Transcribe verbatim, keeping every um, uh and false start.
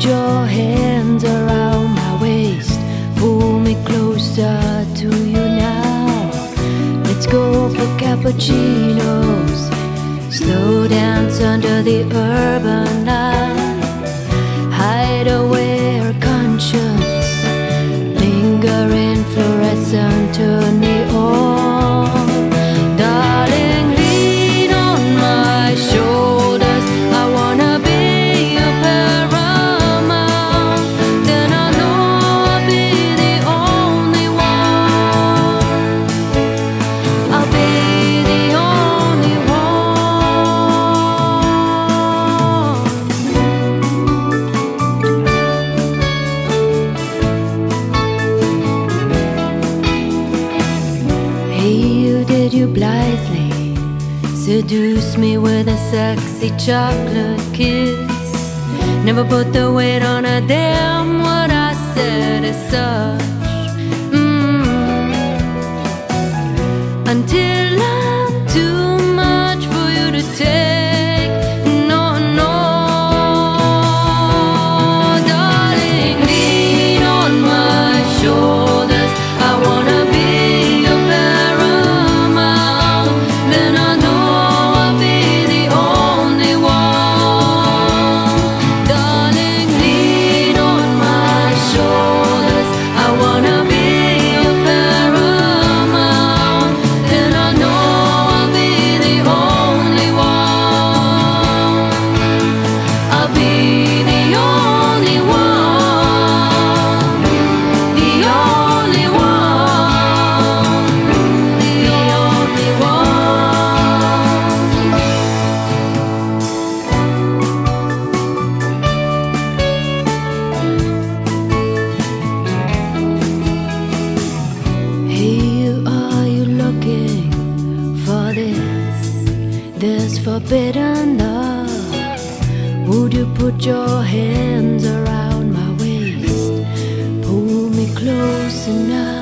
your hands around my waist, pull me closer to you now. Let's go for cappuccinos, slow dance under the urban light, hide away our conscience, linger in fluorescent turn me on. Darling, lean on my shoulders, I wanna be your paramount. Then I know I'll be the only one, I'll be the only one. Hey, you did you blithely seduce me with a sexy chocolate kiss? Never put the weight on a damn what I said as such. Mm. Until I'm too much for you to take. No, no, darling, lean on my shoulders, I wanna be your paramount. Then I know I'll be the only one. Darling, lean on my shoulders, I wanna be your paramount. Then I know I'll be the only one, I'll be the only one, the only one, the only one. Hey, you, are you looking for this, this forbidden love? Would you put your hands around my waist, pull me close enough?